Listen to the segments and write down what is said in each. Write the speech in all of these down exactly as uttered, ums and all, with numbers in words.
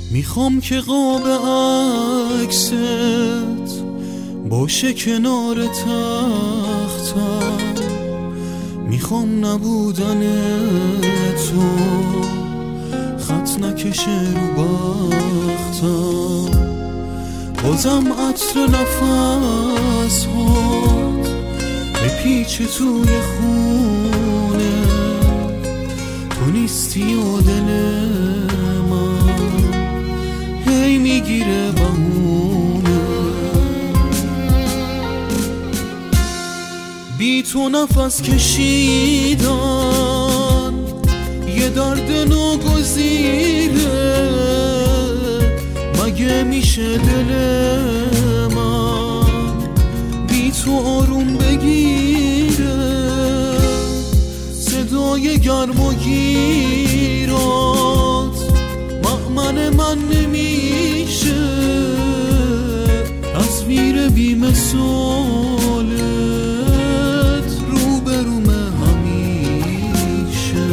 میخوام که قاب عکست باشه کنار تختم، میخوام نبودن تو خط نکشه رو بختم، بازم عطر نفس هات بپیچ توی خونه، تو نیستی و دل من هی میگیره بهونه، بی تو نفس کشیدن یه درد ناگزیره، مگه میشه دل من بی تو آروم بگیره، صدای گرم و گیرات مأمن من نمیشه، تصویر بی مثالت روبرومه همیشه.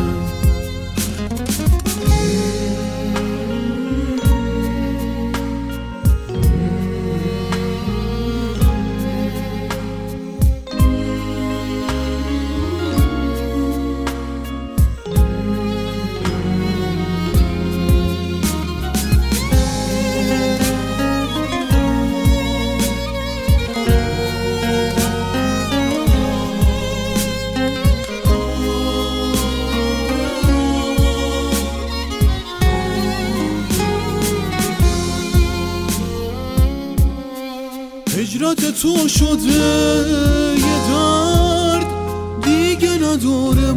هجرت تو شده یه درد دیگه نداره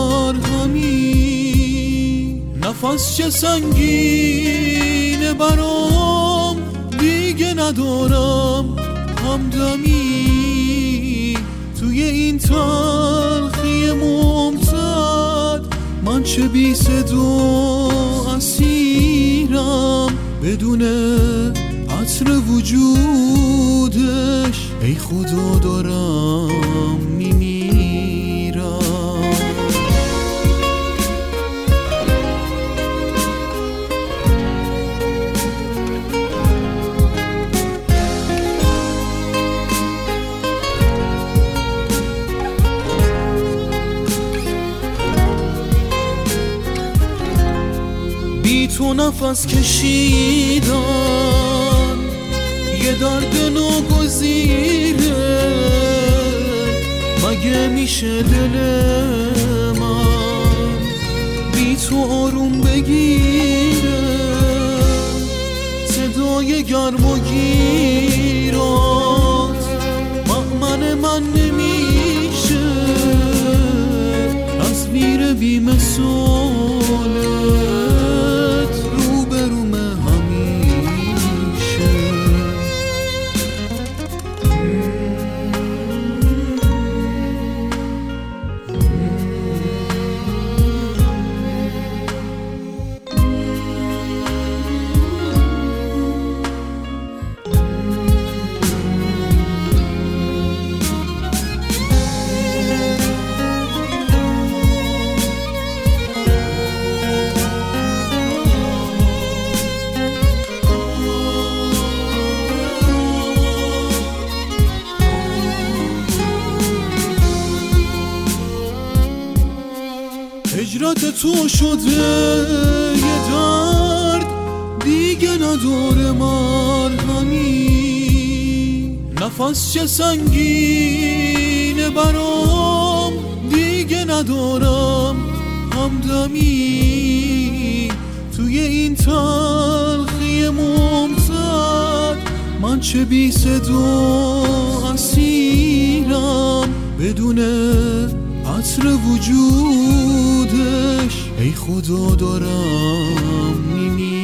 مرهمی، نفس چه سنگینه برام دیگه ندارم همدمی، توی این تلخی ممتد من چه بی صدا اسیرم، بدون عطر وجودش ای خدا دارم میمیرم. بی تو نفس کشیدن یه درد ناگزیره، مگه میشه دل من بی تو آروم بگیره، صدای گرم و گیرات مأمن من نمیشه، تصویر بی مثالت روبرومه همیشه. هجرت تو شده یه درد دیگه نداره مرهمی، نفس چه سنگینه برام دیگه ندارم همدمی، توی این تلخی ممتد من چه بی صدا اسیرم، بدون عطر وجودش ای خدا دارم میمیرم.